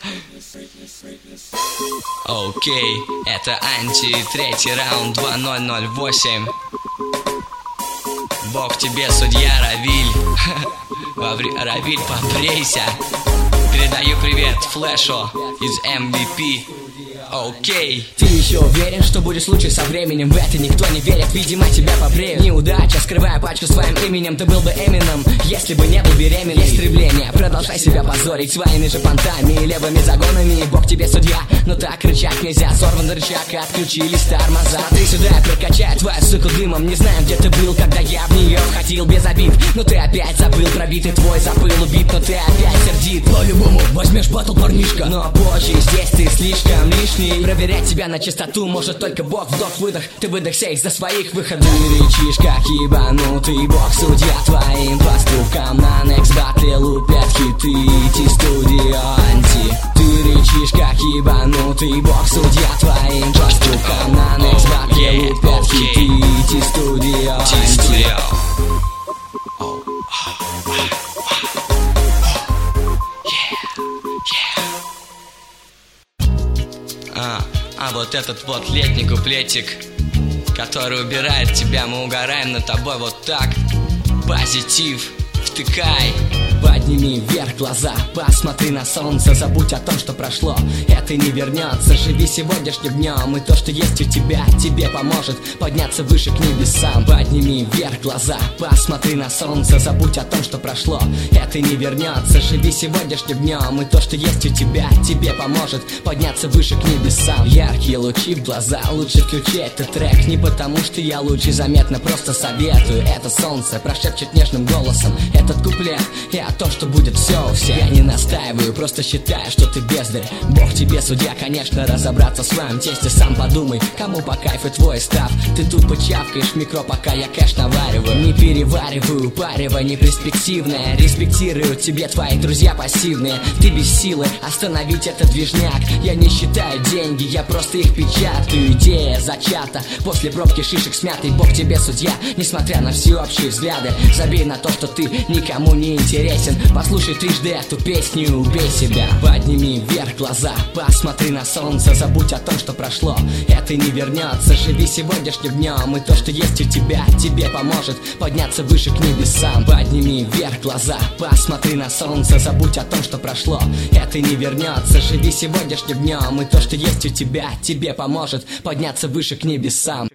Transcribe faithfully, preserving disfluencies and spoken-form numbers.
Окей, это Анти, третий раунд, два ноль ноль восемь. Бог тебе, судья, Равиль. Равиль, попрейся. Передаю привет Флэшу из эм ви пи. Окей. Ты еще уверен, что будет случай со временем? В это никто не верит, видимо тебя побреют. Неудача, скрывая пачку своим именем. Ты был бы Эмином, если бы не был беременен. Истребление, продолжай себя позорить своими же понтами и левыми загонами. Бог тебе судья, но так кричать нельзя. Сорван рычаг, отключились тормоза. Смотри сюда, я прокачаю твою суку дымом. Не знаю, где ты был, когда я в нее входил без обид. Но ты опять забыл, пробитый твой запыл убит. Но ты опять сердит, по-любому возьмешь батл, парнишка. Но позже здесь ты слишком лишний. Проверять тебя на чистоту может только Бог. Вдох-выдох, ты выдохся из-за своих выходов. Ты рычишь как ебанутый Бог, судья твоим поступкам. На next battle лупят хиты, Ти-студио Анти. Ты рычишь как ебанутый Бог, судья твоим поступкам. На next battle лупят хиты, Ти-студио Анти. А, а вот этот вот летний куплетик, который убирает тебя, мы угораем над тобой вот так. Позитив, втыкай. Подними вверх глаза, посмотри на солнце. Забудь о том, что прошло, это не вернется. Живи сегодняшним днем, и то, что есть у тебя, тебе поможет подняться выше к небесам. Подними вверх глаза, посмотри на солнце. Забудь о том, что прошло, это не вернется. Живи сегодняшним днем, и то, что есть у тебя, тебе поможет подняться выше к небесам. Яркие лучи в глаза, лучше включи этот трек. Не потому, что я лучше, заметно, просто советую. Это солнце прошепчет нежным голосом этот куплет, и о том, что будет все у всех. Я не настаиваю, просто считаю, что ты бездарь. Бог тебе судья, конечно, разобраться в своем тесте. Сам подумай, кому по кайфу твой став. Ты тут почавкаешь микро, пока я кэш навариваю. Не перевариваю, парево не перспективное. Респектирую тебе твои друзья пассивные. Ты без силы остановить этот движняк. Я не считаю деньги, я просто их печатаю. Идея зачата после пробки шишек смятый. Бог тебе судья, несмотря на всеобщие взгляды. Забей на то, что ты никому не интересен. Послушай трижды эту песню, убей себя. Подними вверх глаза, посмотри на солнце. Забудь о том, что прошло, это не вернется. Живи сегодняшним днем, и то, что есть у тебя, тебе поможет подняться выше к небесам. Подними вверх глаза, посмотри на солнце. Забудь о том, что прошло, это не вернется. Живи сегодняшним днем, и то, что есть у тебя, тебе поможет подняться выше к небесам.